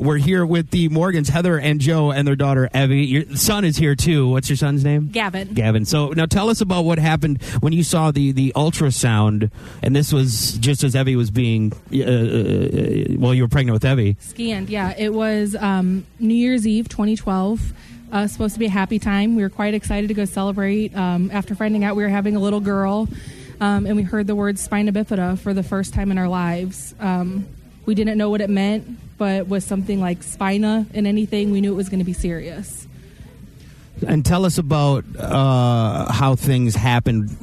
We're here with the Morgans, Heather and Joe, and their daughter, Evie. Your son is here, too. What's your son's name? Gavin. So now tell us about what happened when you saw the ultrasound, and this was just as Evie was being, you were pregnant with Evie. Scanned, yeah. It was New Year's Eve, 2012. Supposed to be a happy time. We were quite excited to go celebrate after finding out we were having a little girl, and we heard the word spina bifida for the first time in our lives. We didn't know what it meant, but with something like spina and anything, we knew it was going to be serious. And tell us about how things happened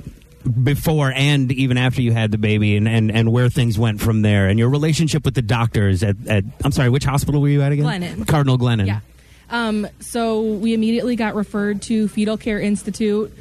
before and even after you had the baby, and where things went from there, and your relationship with the doctors at I'm sorry, which hospital were you at again? Glennon. Cardinal Glennon. Yeah. So we immediately got referred to Fetal Care Institute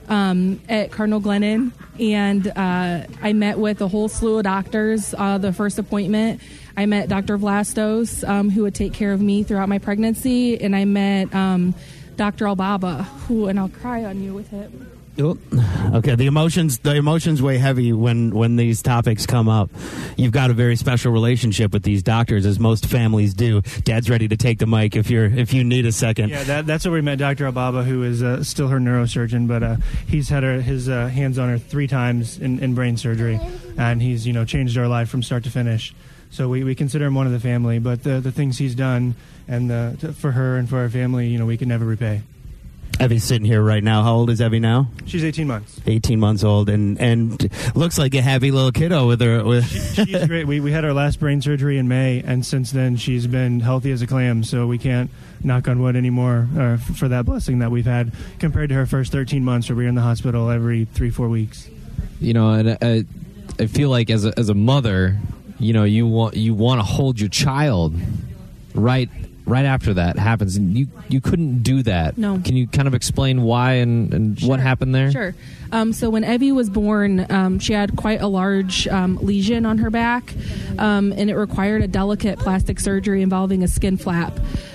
at Cardinal Glennon, and I met with a whole slew of doctors. The first appointment, I met Dr. Vlastos, who would take care of me throughout my pregnancy, and I met Dr. Albaba, and I'll cry on you with him. Oh, okay, the emotions weigh heavy when these topics come up. You've got a very special relationship with these doctors, as most families do. Dad's ready to take the mic if you need a second. Yeah, that's where we met Dr. Albaba, who is still her neurosurgeon, but he's had his hands on her 3 times in brain surgery, and he's changed our life from start to finish. So we consider him one of the family, but the things he's done and for her and for our family, we can never repay. Evie's sitting here right now. How old is Evie now? She's 18 months. 18 months old, and looks like a happy little kiddo with her. She's great. We had our last brain surgery in May, and since then she's been healthy as a clam, so we can't knock on wood anymore for that blessing that we've had compared to her first 13 months where we were in the hospital every 3-4 weeks. And I feel like as a mother, you want to hold your child right after that happens, and you couldn't do that. No. Can you kind of explain why and Sure. what happened there? Sure. So when Evie was born, she had quite a large lesion on her back, and it required a delicate plastic surgery involving a skin flap.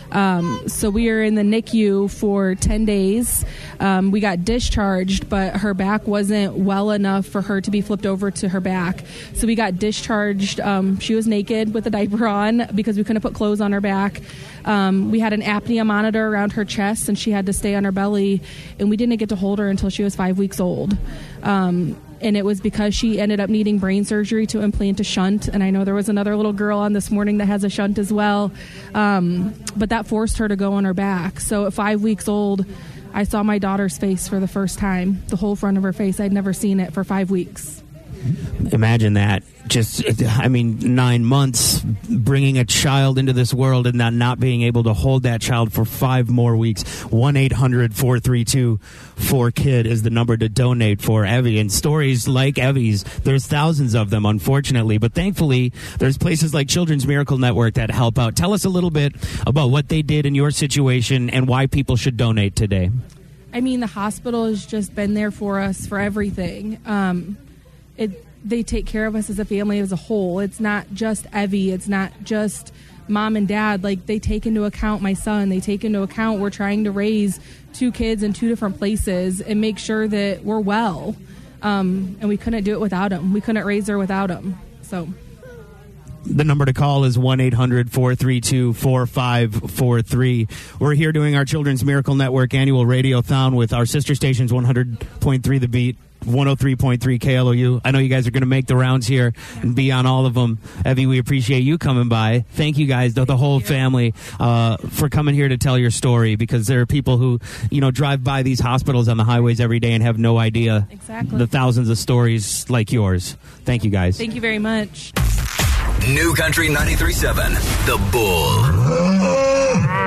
So we were in the NICU for 10 days. We got discharged, but her back wasn't well enough for her to be flipped over to her back. So we got discharged. She was naked with a diaper on because we couldn't put clothes on her back. We had an apnea monitor around her chest, and she had to stay on her belly, and we didn't get to hold her until she was 5 weeks old. And it was because she ended up needing brain surgery to implant a shunt. And I know there was another little girl on this morning that has a shunt as well. But that forced her to go on her back. So at 5 weeks old, I saw my daughter's face for the first time, the whole front of her face. I'd never seen it for 5 weeks. Imagine that. 9 months bringing a child into this world and not being able to hold that child for 5 more weeks. 1-800-432-4KID is the number to donate for Evie. And stories like Evie's, there's thousands of them, unfortunately. But thankfully, there's places like Children's Miracle Network that help out. Tell us a little bit about what they did in your situation and why people should donate today. The hospital has just been there for us for everything. They take care of us as a family as a whole. It's not just Evie. It's not just mom and dad. They take into account my son. They take into account we're trying to raise 2 kids in 2 different places and make sure that we're well. And we couldn't do it without them. We couldn't raise her without them. So the number to call is 1-800-432-4543. We're here doing our Children's Miracle Network annual radiothon with our sister stations, 100.3 The Beat, 103.3 KLOU. I know you guys are going to make the rounds here and be on all of them. Evie, we appreciate you coming by. Thank you guys, the whole family, for coming here to tell your story, because there are people who, drive by these hospitals on the highways every day and have no idea the thousands of stories like yours. Thank you guys. Thank you very much. New Country 93.7, The Bull.